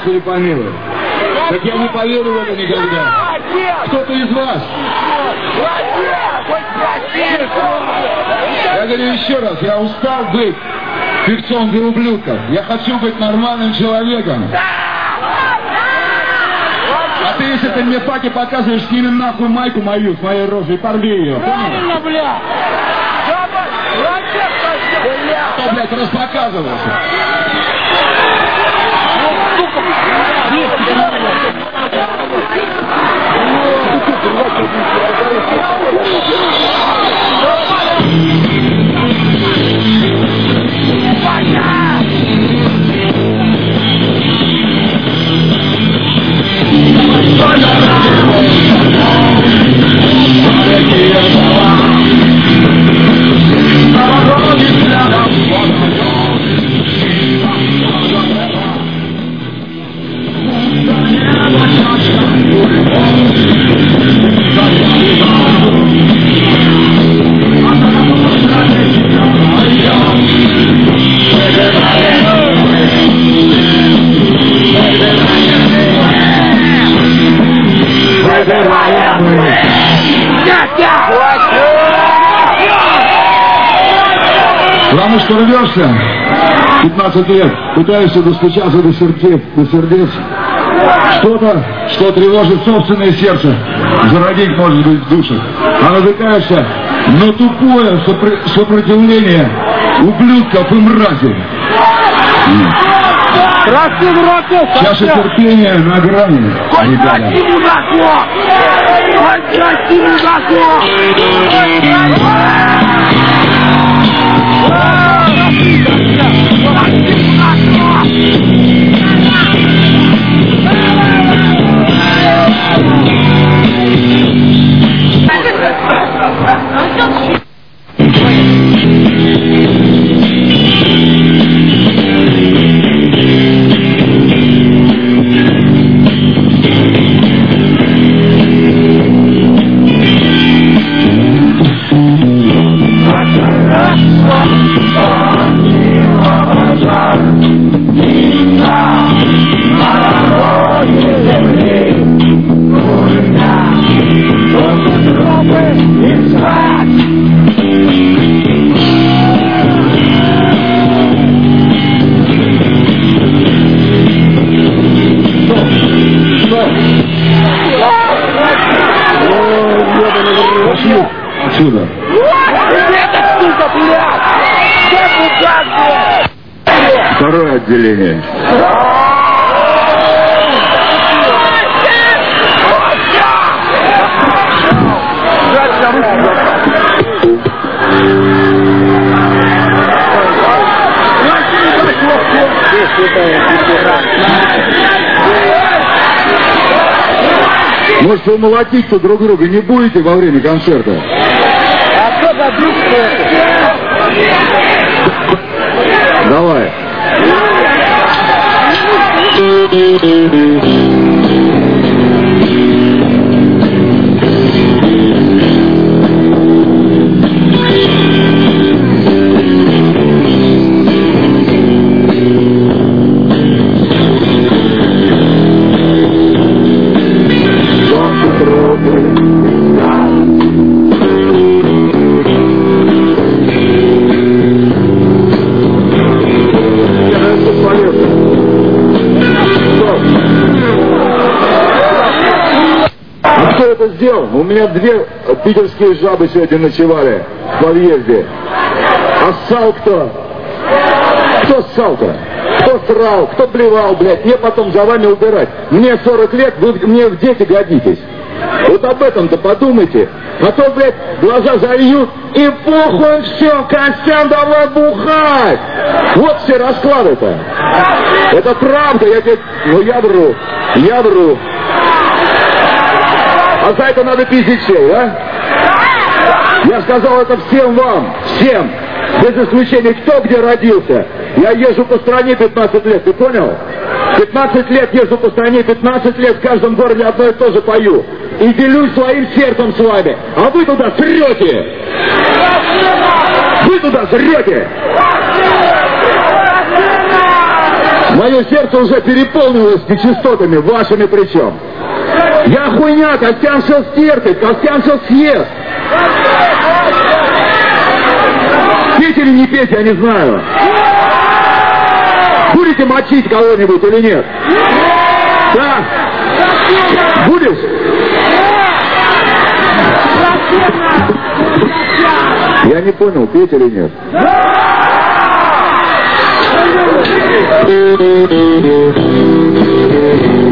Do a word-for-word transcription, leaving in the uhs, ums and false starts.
Господи помилуй. Так я не поверю в это никогда. Кто-то из вас. Я говорю еще раз, я устал быть певцом для ублюдков. Я хочу быть нормальным человеком. А ты, если ты мне паки показываешь, сними нахуй майку мою с моей рожей, порви ее. Правильно, бля! А то, блядь, распоказывался. Потому что рвешься пятнадцать лет, пытаешься достучаться до сердец, до сердец. Что-то, что тревожит собственное сердце, зародить, может быть, в душе. А натыкаешься на тупое сопр- сопротивление ублюдков и мразей. Чаша терпения на грани. Отсюда. Второе отделение. Может, вы молотить-то друг друга не будете во время концерта? А кто забил это? Давай. Сделал. У меня две питерские жабы сегодня ночевали в подъезде. А ссал кто? Кто ссал-то? Кто срал? Кто плевал, блядь? Мне потом за вами убирать. Мне сорок лет, вы мне в дети годитесь. Вот об этом-то подумайте. А то, блядь, глаза зальют, и похуй все, Костян, давай бухать. Вот все расклады-то. Это правда, я тебе... Ну я вру, я вру. А за это надо пиздить всех, а? Я сказал это всем вам, всем, без исключения, кто где родился. Я езжу по стране пятнадцать лет, ты понял? пятнадцать лет езжу по стране, пятнадцать лет в каждом городе одно и то же пою. И делюсь своим сердцем с вами. А вы туда срете! Вы туда срете! Мое сердце уже переполнилось нечистотами, вашими причем. Я хуйня, Костян все стерпит, Костян все съест. Петь или не петь, я не знаю. Будете мочить кого-нибудь или нет? Да? Будешь? Я не понял, петь или нет? Thank you.